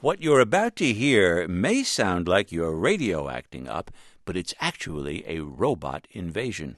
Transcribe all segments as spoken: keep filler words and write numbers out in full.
What you're about to hear may sound like your radio acting up, but it's actually a robot invasion.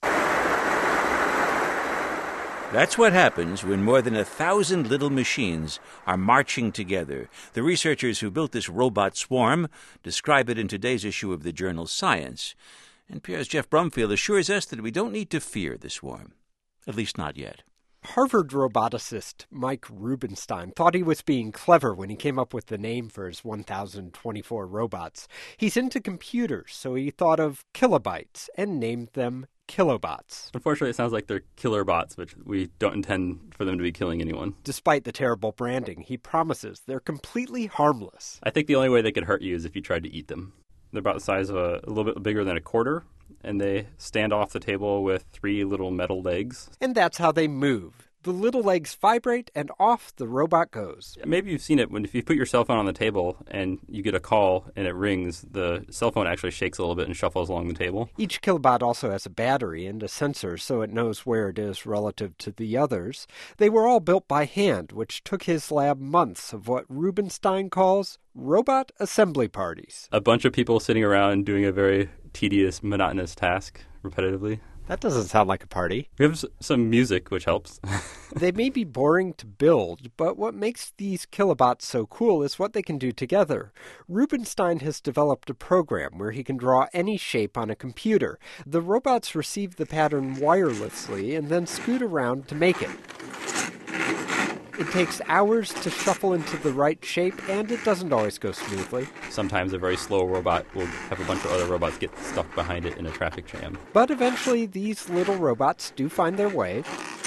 That's what happens when more than a thousand little machines are marching together. The researchers who built this robot swarm describe it in today's issue of the journal Science. N P R's Jeff Brumfield assures us that we don't need to fear the swarm, at least not yet. Harvard roboticist Mike Rubenstein thought he was being clever when he came up with the name for his one thousand twenty-four robots. He's into computers, so he thought of kilobytes and named them kilobots. Unfortunately, it sounds like they're killer bots, which we don't intend for them to be killing anyone. Despite the terrible branding, he promises they're completely harmless. I think the only way they could hurt you is if you tried to eat them. They're about the size of a, a little bit bigger than a quarter, and they stand off the table with three little metal legs. And that's how they move. The little legs vibrate, and off the robot goes. Maybe you've seen it when if you put your cell phone on the table and you get a call and it rings, the cell phone actually shakes a little bit and shuffles along the table. Each kilobot also has a battery and a sensor, so it knows where it is relative to the others. They were all built by hand, which took his lab months of what Rubenstein calls robot assembly parties. A bunch of people sitting around doing a very tedious, monotonous task repetitively. That doesn't sound like a party. We have some music, which helps. They may be boring to build, but what makes these kilobots so cool is what they can do together. Rubenstein has developed a program where he can draw any shape on a computer. The robots receive the pattern wirelessly and then scoot around to make it. It takes hours to shuffle into the right shape, and it doesn't always go smoothly. Sometimes a very slow robot will have a bunch of other robots get stuck behind it in a traffic jam. But eventually, these little robots do find their way.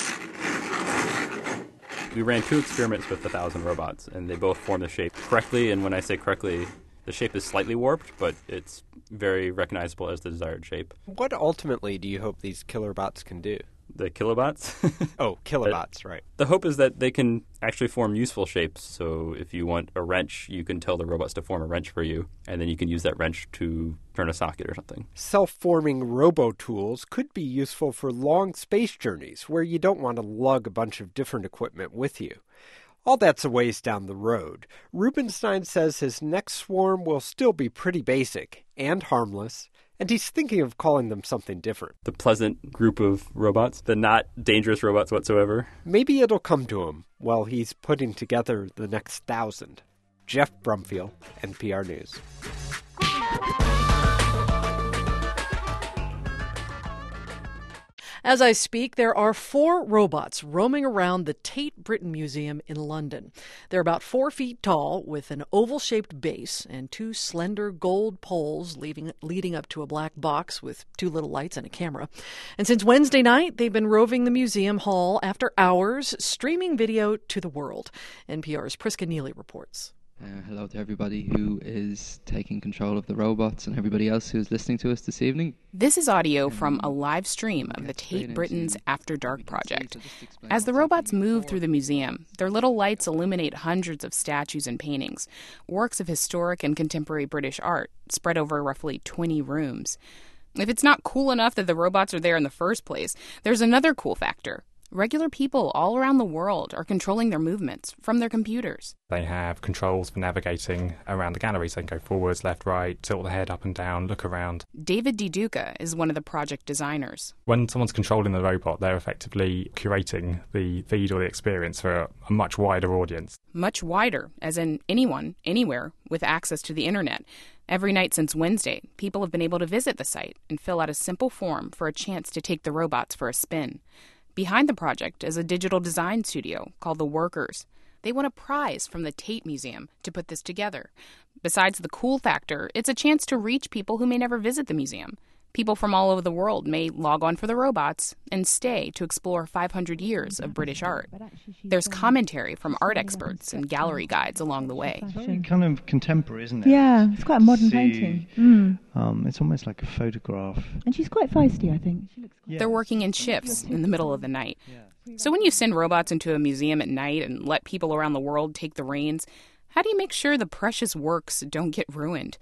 We ran two experiments with a thousand robots, and they both form the shape correctly. And when I say correctly, the shape is slightly warped, but it's very recognizable as the desired shape. What ultimately do you hope these killer bots can do? The kilobots? Oh, kilobots, right. The hope is that they can actually form useful shapes. So if you want a wrench, you can tell the robots to form a wrench for you, and then you can use that wrench to turn a socket or something. Self-forming robo-tools could be useful for long space journeys where you don't want to lug a bunch of different equipment with you. All that's a ways down the road. Rubenstein says his next swarm will still be pretty basic and harmless, and he's thinking of calling them something different. The pleasant group of robots, the not dangerous robots whatsoever. Maybe it'll come to him while he's putting together the next thousand. Jeff Brumfield, N P R News. As I speak, there are four robots roaming around the Tate Britain Museum in London. They're about four feet tall with an oval-shaped base and two slender gold poles leading, leading up to a black box with two little lights and a camera. And since Wednesday night, they've been roving the museum hall after hours, streaming video to the world. N P R's Priska Neely reports. Uh, hello to everybody who is taking control of the robots and everybody else who is listening to us this evening. This is audio from a live stream of the Tate Britain's After Dark project. As the robots move through the museum, their little lights illuminate hundreds of statues and paintings, works of historic and contemporary British art, spread over roughly twenty rooms. If it's not cool enough that the robots are there in the first place, there's another cool factor. Regular people all around the world are controlling their movements from their computers. They have controls for navigating around the galleries. They can go forwards, left, right, tilt the head up and down, look around. David DiDuca is one of the project designers. When someone's controlling the robot, they're effectively curating the feed or the experience for a, a much wider audience. Much wider, as in anyone, anywhere, with access to the internet. Every night since Wednesday, people have been able to visit the site and fill out a simple form for a chance to take the robots for a spin. Behind the project is a digital design studio called The Workers. They won a prize from the Tate Museum to put this together. Besides the cool factor, it's a chance to reach people who may never visit the museum. People from all over the world may log on for the robots and stay to explore five hundred years of British art. There's commentary from art experts and gallery guides along the way. It's very kind of contemporary, isn't it? Yeah, it's quite a modern See, painting. Mm. Um, it's almost like a photograph. And she's quite feisty, I think. She looks quite They're working in shifts in the middle of the night. So when you send robots into a museum at night and let people around the world take the reins, how do you make sure the precious works don't get ruined?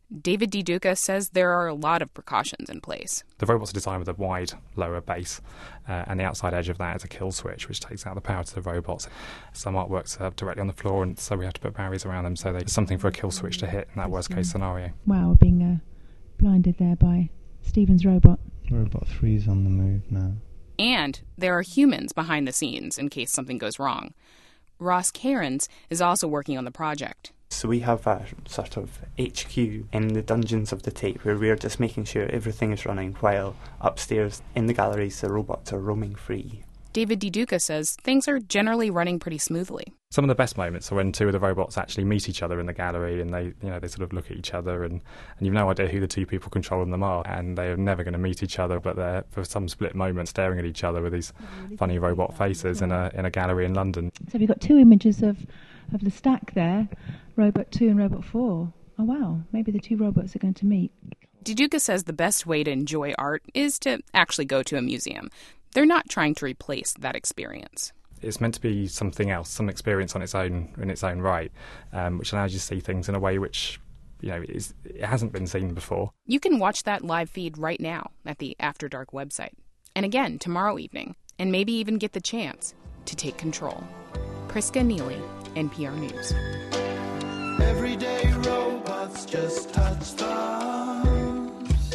David DeDuca says there are a lot of precautions in place. The robots are designed with a wide lower base, uh, and the outside edge of that is a kill switch, which takes out the power to the robots. Some artworks are directly on the floor, and so we have to put barriers around them, so there's something for a kill switch to hit in that worst-case scenario. Wow, being uh, blinded there by Stephen's robot. Robot three's on the move now. And there are humans behind the scenes in case something goes wrong. Ross Cairns is also working on the project. So we have a sort of H Q in the dungeons of the Tate where we're just making sure everything is running while upstairs in the galleries the robots are roaming free. David DeDuca says things are generally running pretty smoothly. Some of the best moments are when two of the robots actually meet each other in the gallery, and they, you know, they sort of look at each other, and, and you've no idea who the two people controlling them are, and they are never going to meet each other, but they're for some split moment staring at each other with these funny robot faces in a in a gallery in London. So we've got two images of, of the stack there, Robot two and Robot four. Oh wow, maybe the two robots are going to meet. DeDuca says the best way to enjoy art is to actually go to a museum. They're not trying to replace that experience. It's meant to be something else, some experience on its own, in its own right, um, which allows you to see things in a way which, you know, is, it hasn't been seen before. You can watch that live feed right now at the After Dark website. And again, tomorrow evening. And maybe even get the chance to take control. Priska Neely, N P R News. Everyday robots just touch thumbs.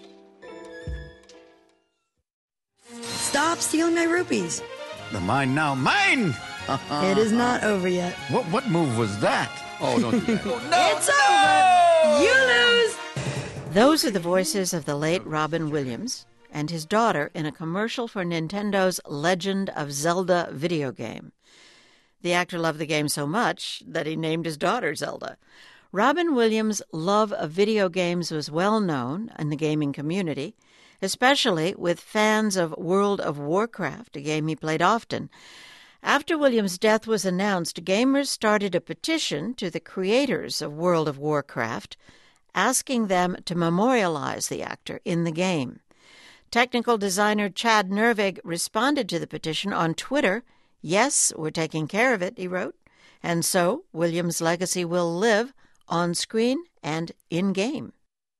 Stop stealing my rupees. The mine now. Mine! It is not over yet. What what move was that? Oh, don't do that. Oh, no, it's no! over! You lose! Those are the voices of the late Robin Williams and his daughter in a commercial for Nintendo's Legend of Zelda video game. The actor loved the game so much that he named his daughter Zelda. Robin Williams' love of video games was well known in the gaming community, especially with fans of World of Warcraft, a game he played often. After Williams' death was announced, gamers started a petition to the creators of World of Warcraft, asking them to memorialize the actor in the game. Technical designer Chad Nervig responded to the petition on Twitter. "Yes, we're taking care of it," he wrote. And so Williams' legacy will live on screen and in-game.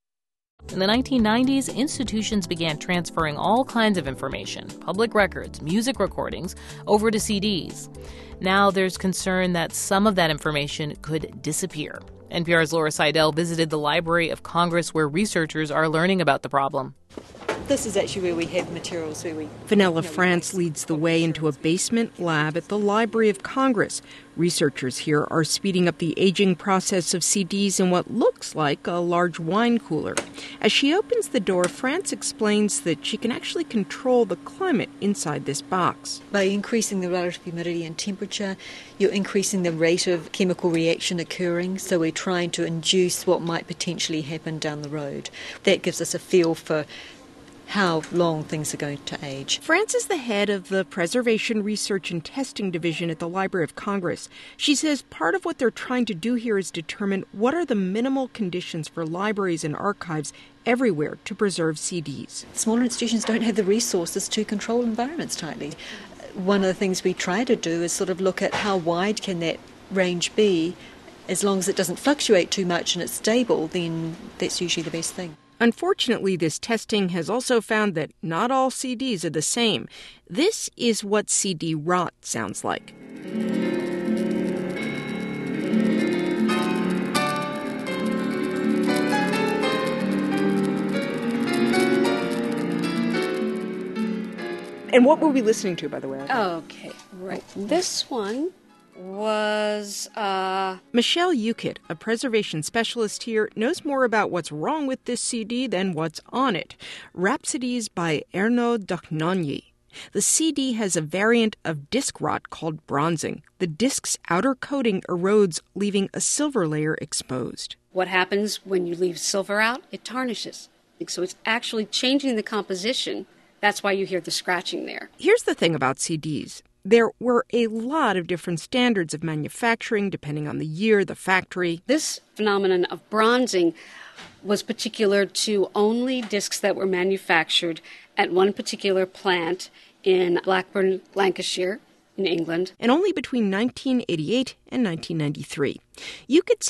In the nineteen nineties, institutions began transferring all kinds of information, public records, music recordings, over to C Ds. Now there's concern that some of that information could disappear. N P R's Laura Seidel visited the Library of Congress where researchers are learning about the problem. This is actually where we have materials where we... Vanilla France leads the way into a basement lab at the Library of Congress. Researchers here are speeding up the aging process of C Ds in what looks like a large wine cooler. As she opens the door, France explains that she can actually control the climate inside this box. By increasing the relative humidity and temperature, you're increasing the rate of chemical reaction occurring, so we're trying to induce what might potentially happen down the road. That gives us a feel for how long things are going to age. France is the head of the Preservation Research and Testing Division at the Library of Congress. She says part of what they're trying to do here is determine what are the minimal conditions for libraries and archives everywhere to preserve C Ds. Smaller institutions don't have the resources to control environments tightly. One of the things we try to do is sort of look at how wide can that range be. As long as it doesn't fluctuate too much and it's stable, then that's usually the best thing. Unfortunately, this testing has also found that not all C Ds are the same. This is what C D rot sounds like. And what were we listening to, by the way? Okay, right. This one was uh Michelle Ukit, a preservation specialist here, knows more about what's wrong with this C D than what's on it. Rhapsodies by Erno Dochnonyi. The C D has a variant of disc rot called bronzing. The disc's outer coating erodes, leaving a silver layer exposed. What happens when you leave silver out? It tarnishes. So it's actually changing the composition. That's why you hear the scratching there. Here's the thing about C Ds. There were a lot of different standards of manufacturing depending on the year, the factory. This phenomenon of bronzing was particular to only discs that were manufactured at one particular plant in Blackburn, Lancashire, in England. And only between nineteen eighty-eight and nineteen ninety-three. Ukit says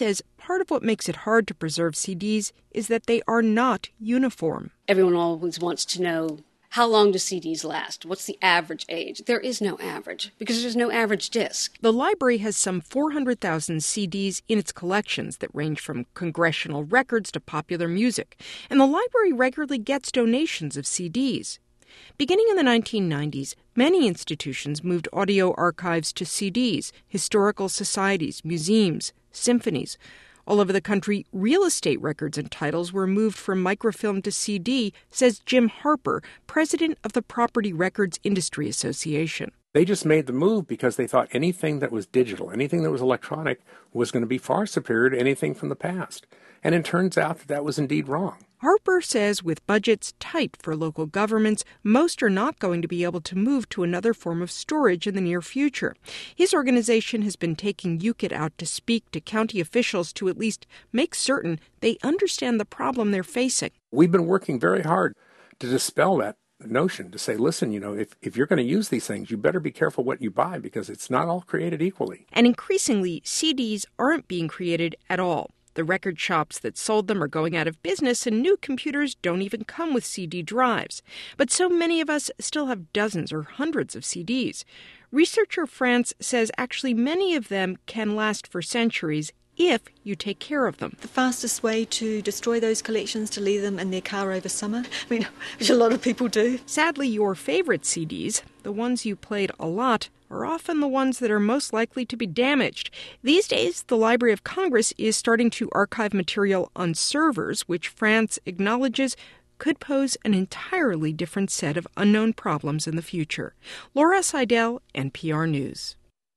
part of what makes it hard to preserve C Ds is that they are not uniform. Everyone always wants to know, how long do C Ds last? What's the average age? There is no average, because there's no average disc. The library has some four hundred thousand C Ds in its collections that range from congressional records to popular music, and the library regularly gets donations of C Ds. Beginning in the nineteen nineties, many institutions moved audio archives to C Ds, historical societies, museums, symphonies. All over the country, real estate records and titles were moved from microfilm to C D, says Jim Harper, president of the Property Records Industry Association. They just made the move because they thought anything that was digital, anything that was electronic, was going to be far superior to anything from the past. And it turns out that that was indeed wrong. Harper says with budgets tight for local governments, most are not going to be able to move to another form of storage in the near future. His organization has been taking U K I T out to speak to county officials to at least make certain they understand the problem they're facing. We've been working very hard to dispel that notion, to say, listen, you know, if, if you're going to use these things, you better be careful what you buy, because it's not all created equally. And increasingly, C Ds aren't being created at all. The record shops that sold them are going out of business, and new computers don't even come with C D drives. But so many of us still have dozens or hundreds of C Ds. Researcher France says actually many of them can last for centuries if you take care of them. The fastest way to destroy those collections, to leave them in their car over summer, I mean, which a lot of people do. Sadly, your favorite C Ds, the ones you played a lot, are often the ones that are most likely to be damaged. These days, the Library of Congress is starting to archive material on servers, which France acknowledges could pose an entirely different set of unknown problems in the future. Laura Seidel, N P R News.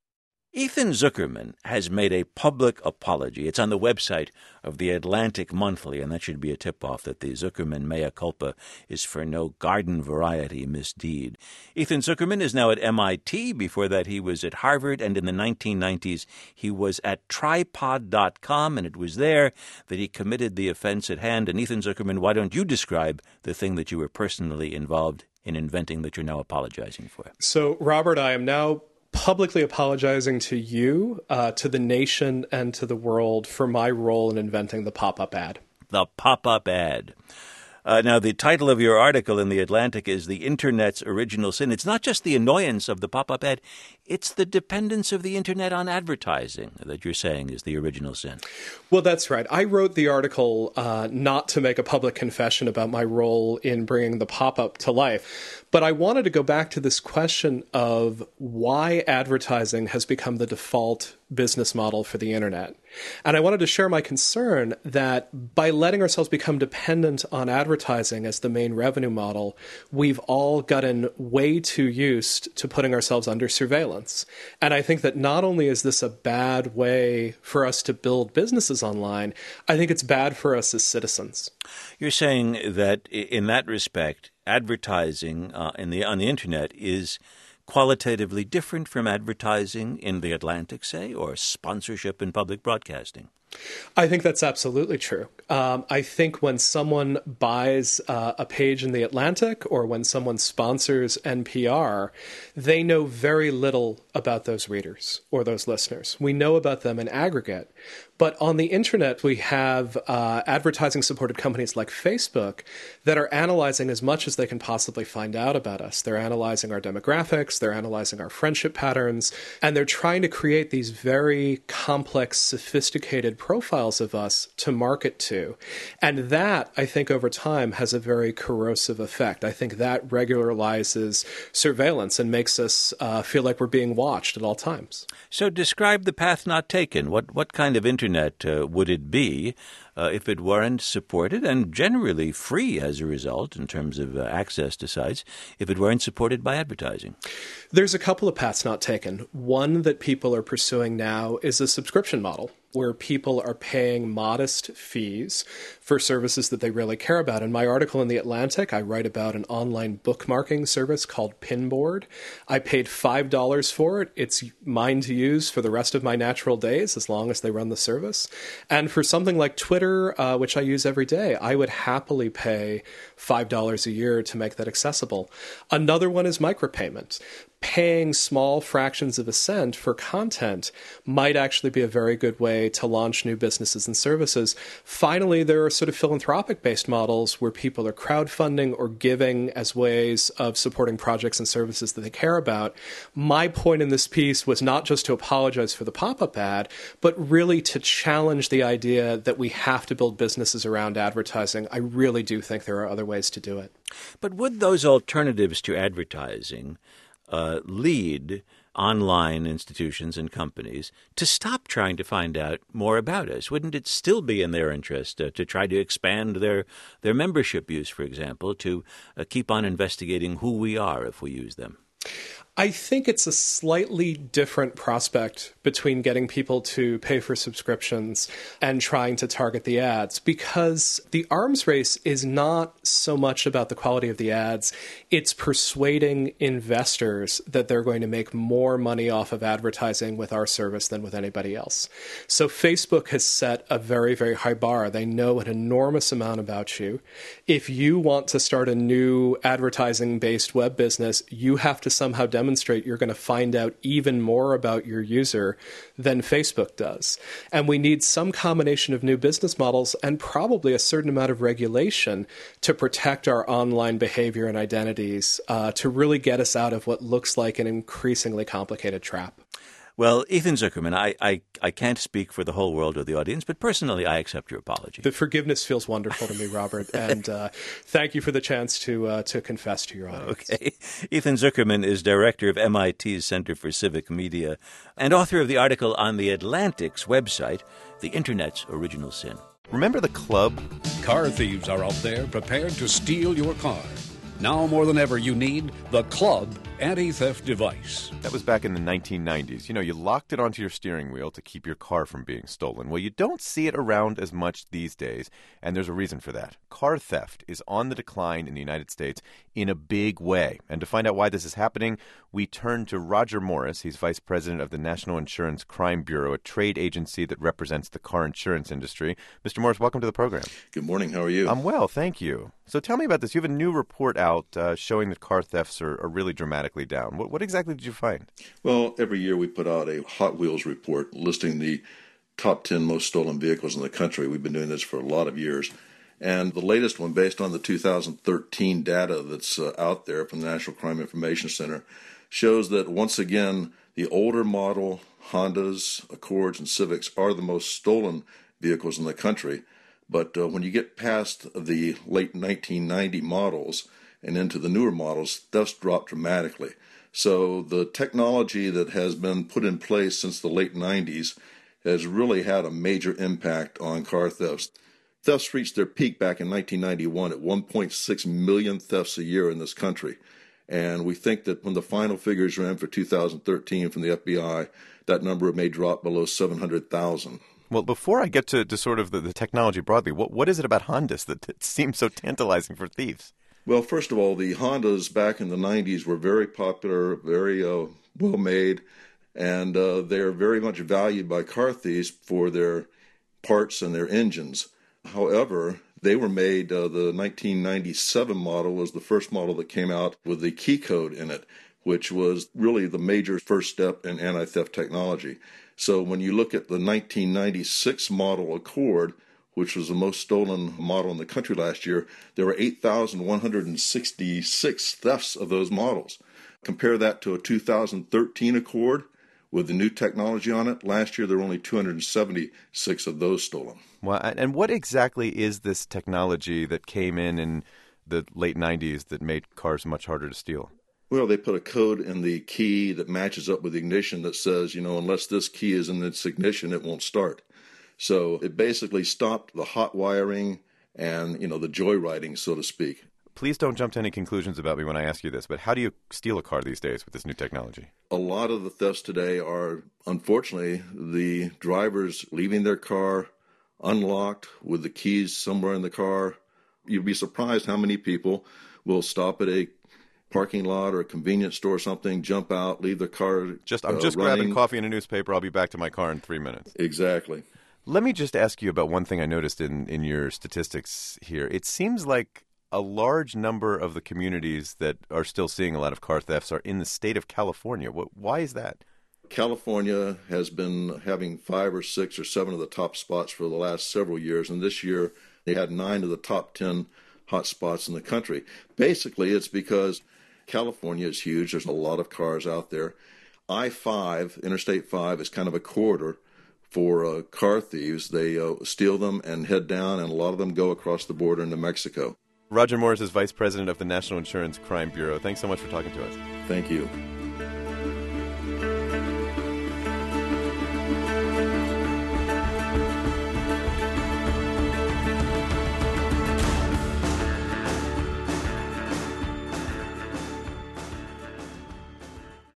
Ethan Zuckerman has made a public apology. It's on the website of the Atlantic Monthly, and that should be a tip-off that the Zuckerman mea culpa is for no garden-variety misdeed. Ethan Zuckerman is now at M I T. Before that, he was at Harvard, and in the nineteen nineties, he was at tripod dot com, and it was there that he committed the offense at hand. And Ethan Zuckerman, why don't you describe the thing that you were personally involved in inventing that you're now apologizing for? So, Robert, I am now publicly apologizing to you, uh, to the nation, and to the world for my role in inventing the pop-up ad. The pop-up ad. Uh, now, the title of your article in The Atlantic is The Internet's Original Sin. It's not just the annoyance of the pop-up ad, it's the dependence of the Internet on advertising that you're saying is the original sin. Well, that's right. I wrote the article uh, not to make a public confession about my role in bringing the pop-up to life, but I wanted to go back to this question of why advertising has become the default business model for the Internet. And I wanted to share my concern that by letting ourselves become dependent on advertising as the main revenue model, we've all gotten way too used to putting ourselves under surveillance. And I think that not only is this a bad way for us to build businesses online, I think it's bad for us as citizens. You're saying that in that respect, advertising uh, in the on the Internet is qualitatively different from advertising in The Atlantic, say, or sponsorship in public broadcasting? I think that's absolutely true. Um, I think when someone buys uh, a page in The Atlantic or when someone sponsors N P R, they know very little about those readers or those listeners. We know about them in aggregate. But on the Internet, we have uh, advertising-supported companies like Facebook that are analyzing as much as they can possibly find out about us. They're analyzing our demographics, they're analyzing our friendship patterns, and they're trying to create these very complex, sophisticated profiles of us to market to. And that, I think, over time has a very corrosive effect. I think that regularizes surveillance and makes us uh, feel like we're being watched at all times. So describe the path not taken. What, what kind of Internet uh, would it be uh, if it weren't supported and generally free as a result in terms of uh, access to sites, if it weren't supported by advertising? There's a couple of paths not taken. One that people are pursuing now is a subscription model, where people are paying modest fees for services that they really care about. In my article in The Atlantic, I write about an online bookmarking service called Pinboard. I paid five dollars for it. It's mine to use for the rest of my natural days, as long as they run the service. And for something like Twitter, uh, which I use every day, I would happily pay five dollars a year to make that accessible. Another one is micropayment. paying small fractions of a cent for content might actually be a very good way to launch new businesses and services. Finally, there are sort of philanthropic-based models where people are crowdfunding or giving as ways of supporting projects and services that they care about. My point in this piece was not just to apologize for the pop-up ad, but really to challenge the idea that we have to build businesses around advertising. I really do think there are other ways to do it. But would those alternatives to advertising Uh, lead online institutions and companies to stop trying to find out more about us? Wouldn't it still be in their interest uh, to try to expand their, their membership use, for example, to uh, keep on investigating who we are if we use them? I think it's a slightly different prospect between getting people to pay for subscriptions and trying to target the ads, because the arms race is not so much about the quality of the ads. It's persuading investors that they're going to make more money off of advertising with our service than with anybody else. So Facebook has set a very, very high bar. They know an enormous amount about you. If you want to start a new advertising-based web business, you have to somehow demonstrate demonstrate you're going to find out even more about your user than Facebook does. And we need some combination of new business models and probably a certain amount of regulation to protect our online behavior and identities uh, to really get us out of what looks like an increasingly complicated trap. Well, Ethan Zuckerman, I, I, I can't speak for the whole world or the audience, but personally, I accept your apology. The forgiveness feels wonderful to me, Robert, and uh, thank you for the chance to uh, to confess to your audience. Okay. Ethan Zuckerman is director of M I T's Center for Civic Media and author of the article on The Atlantic's website, The Internet's Original Sin. Remember the club? Car thieves are out there prepared to steal your car. Now more than ever, you need the Club anti-theft device. That was back in the nineteen nineties. You know, you locked it onto your steering wheel to keep your car from being stolen. Well, you don't see it around as much these days, and there's a reason for that. Car theft is on the decline in the United States in a big way. And to find out why this is happening, we turn to Roger Morris. He's vice president of the National Insurance Crime Bureau, a trade agency that represents the car insurance industry. Mister Morris, welcome to the program. Good morning. How are you? I'm well, thank you. So tell me about this. You have a new report out uh, showing that car thefts are, are really dramatically down. What, what exactly did you find? Well, every year we put out a Hot Wheels report listing the top ten most stolen vehicles in the country. We've been doing this for a lot of years. And the latest one, based on the two thousand thirteen data that's uh, out there from the National Crime Information Center, shows that once again, the older model Hondas, Accords, and Civics are the most stolen vehicles in the country. But uh, when you get past the late nineteen ninety models and into the newer models, thefts drop dramatically. So the technology that has been put in place since the late nineties has really had a major impact on car thefts. Thefts reached their peak back in nineteen ninety-one at one point six million thefts a year in this country. And we think that when the final figures are in for two thousand thirteen from the F B I, that number may drop below seven hundred thousand. Well, before I get to, to sort of the, the technology broadly, what, what is it about Hondas that, that seems so tantalizing for thieves? Well, first of all, the Hondas back in the nineties were very popular, very uh, well made, and uh, they're very much valued by car thieves for their parts and their engines. However, they were made, uh, the nineteen ninety-seven model was the first model that came out with the key code in it, which was really the major first step in anti-theft technology. So when you look at the nineteen ninety-six model Accord, which was the most stolen model in the country last year, there were eight thousand one hundred sixty-six thefts of those models. Compare that to a two thousand thirteen Accord with the new technology on it. Last year, there were only two hundred seventy-six of those stolen. Well, and what exactly is this technology that came in in the late nineties that made cars much harder to steal? Well, they put a code in the key that matches up with the ignition that says, you know, unless this key is in its ignition, it won't start. So it basically stopped the hot wiring and, you know, the joyriding, so to speak. Please don't jump to any conclusions about me when I ask you this, but how do you steal a car these days with this new technology? A lot of the thefts today are, unfortunately, the drivers leaving their car unlocked with the keys somewhere in the car. You'd be surprised how many people will stop at a parking lot or a convenience store or something, jump out, leave their car Just I'm uh, just running. grabbing coffee and a newspaper. I'll be back to my car in three minutes. Exactly. Let me just ask you about one thing I noticed in, in your statistics here. It seems like a large number of the communities that are still seeing a lot of car thefts are in the state of California. What, why is that? California has been having five or six or seven of the top spots for the last several years, and this year they had nine of the top ten hot spots in the country. Basically, it's because California is huge. There's a lot of cars out there. I five, Interstate five, is kind of a corridor for uh, car thieves. They uh, steal them and head down, and a lot of them go across the border into Mexico. Roger Morris is Vice President of the National Insurance Crime Bureau. Thanks so much for talking to us. Thank you.